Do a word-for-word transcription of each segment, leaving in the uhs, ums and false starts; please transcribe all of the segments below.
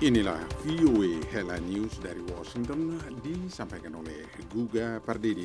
Inilah V O A Headline News dari Washington disampaikan oleh Guga Pardede.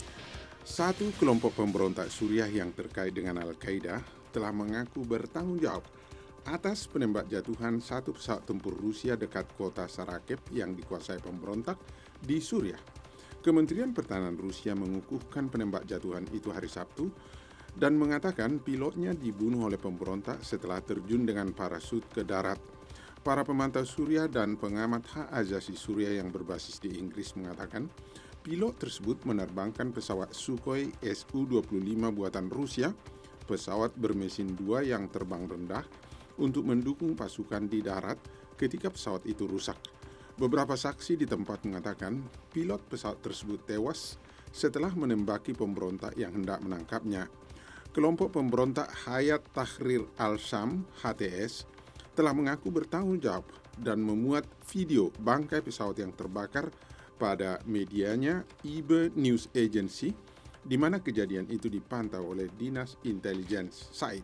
Satu kelompok pemberontak Suriah yang terkait dengan Al-Qaeda telah mengaku bertanggung jawab atas penembak jatuhan satu pesawat tempur Rusia dekat kota Sarakeb yang dikuasai pemberontak di Suriah. Kementerian Pertahanan Rusia mengukuhkan penembak jatuhan itu hari Sabtu dan mengatakan pilotnya dibunuh oleh pemberontak setelah terjun dengan parasut ke darat. Para pemantau Suriah dan pengamat hak asasi Suriah yang berbasis di Inggris mengatakan pilot tersebut menerbangkan pesawat Sukhoi S U dua puluh lima buatan Rusia, pesawat bermesin dua yang terbang rendah, untuk mendukung pasukan di darat ketika pesawat itu rusak. Beberapa saksi di tempat mengatakan pilot pesawat tersebut tewas setelah menembaki pemberontak yang hendak menangkapnya. Kelompok pemberontak Hayat Tahrir al-Sham H T S telah mengaku bertanggung jawab dan memuat video bangkai pesawat yang terbakar pada medianya Ibe News Agency, di mana kejadian itu dipantau oleh Dinas Intelligence Site.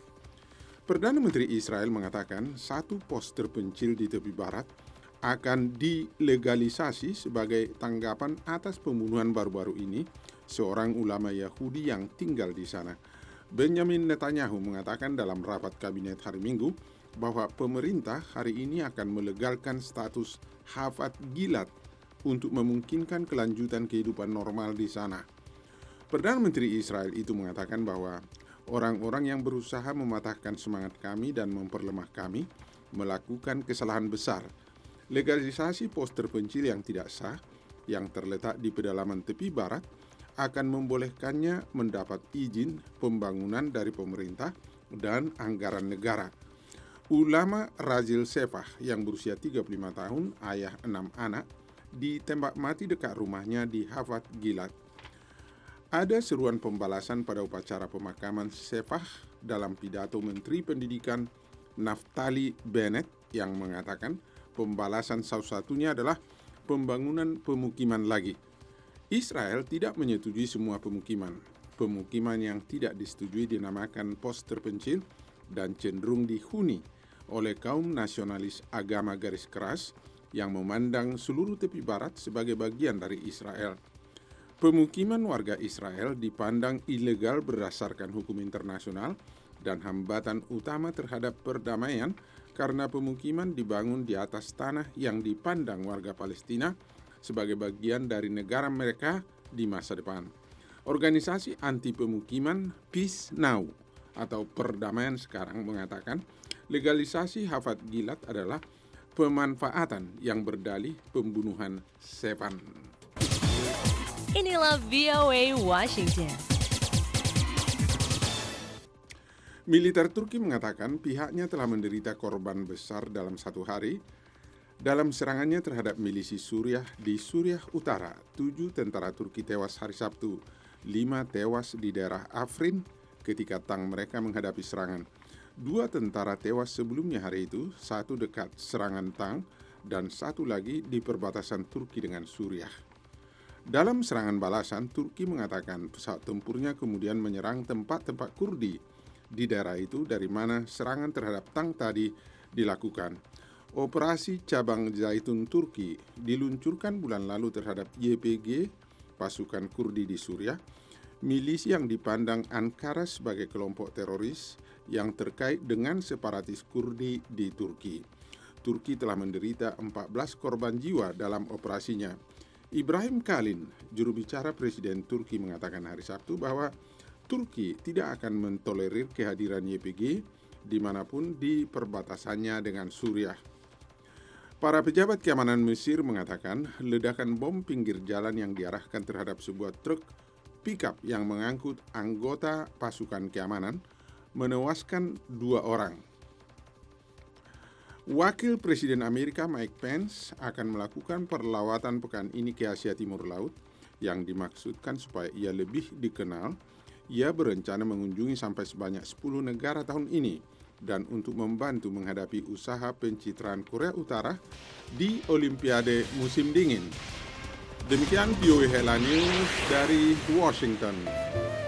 Perdana Menteri Israel mengatakan satu pos terpencil di tepi barat akan dilegalisasi sebagai tanggapan atas pembunuhan baru-baru ini seorang ulama Yahudi yang tinggal di sana. Benjamin Netanyahu mengatakan dalam rapat kabinet hari Minggu bahwa pemerintah hari ini akan melegalkan status Hafat Gilad untuk memungkinkan kelanjutan kehidupan normal di sana. Perdana Menteri Israel itu mengatakan bahwa orang-orang yang berusaha mematahkan semangat kami dan memperlemah kami melakukan kesalahan besar. Legalisasi pos terpencil yang tidak sah yang terletak di pedalaman tepi barat akan membolehkannya mendapat izin pembangunan dari pemerintah dan anggaran negara. Ulama Razil Sefah yang berusia tiga puluh lima tahun, ayah enam anak, ditembak mati dekat rumahnya di Hafat Gilad. Ada seruan pembalasan pada upacara pemakaman Sefah dalam pidato Menteri Pendidikan Naftali Bennett yang mengatakan pembalasan salah-satunya adalah pembangunan pemukiman lagi. Israel tidak menyetujui semua pemukiman. Pemukiman yang tidak disetujui dinamakan pos terpencil dan cenderung dihuni oleh kaum nasionalis agama garis keras yang memandang seluruh tepi barat sebagai bagian dari Israel. Pemukiman warga Israel dipandang ilegal berdasarkan hukum internasional dan hambatan utama terhadap perdamaian karena pemukiman dibangun di atas tanah yang dipandang warga Palestina sebagai bagian dari negara mereka di masa depan. Organisasi anti pemukiman Peace Now atau perdamaian sekarang mengatakan legalisasi Hafat Gilad adalah pemanfaatan yang berdalih pembunuhan Sevan. Inilah V O A Washington. Militer Turki mengatakan pihaknya telah menderita korban besar dalam satu hari dalam serangannya terhadap milisi Suriah di Suriah Utara. Tujuh tentara Turki tewas hari Sabtu, lima tewas di daerah Afrin ketika tang mereka menghadapi serangan. Dua tentara tewas sebelumnya hari itu, satu dekat serangan tang dan satu lagi di perbatasan Turki dengan Suriah. Dalam serangan balasan, Turki mengatakan pesawat tempurnya kemudian menyerang tempat-tempat Kurdi di daerah itu dari mana serangan terhadap tang tadi dilakukan. Operasi Cabang Zaitun Turki diluncurkan bulan lalu terhadap Y P G, pasukan Kurdi di Suriah, milisi yang dipandang Ankara sebagai kelompok teroris yang terkait dengan separatis Kurdi di Turki. Turki telah menderita empat belas korban jiwa dalam operasinya. Ibrahim Kalin, juru bicara Presiden Turki, mengatakan hari Sabtu bahwa Turki tidak akan mentolerir kehadiran Y P G dimanapun di perbatasannya dengan Suriah. Para pejabat keamanan Mesir mengatakan ledakan bom pinggir jalan yang diarahkan terhadap sebuah truk pickup yang mengangkut anggota pasukan keamanan menewaskan dua orang. Wakil Presiden Amerika Mike Pence akan melakukan perlawatan pekan ini ke Asia Timur Laut yang dimaksudkan supaya ia lebih dikenal. Ia berencana mengunjungi sampai sebanyak sepuluh negara tahun ini dan untuk membantu menghadapi usaha pencitraan Korea Utara di Olimpiade musim dingin. Demikian V O A Headline News dari Washington.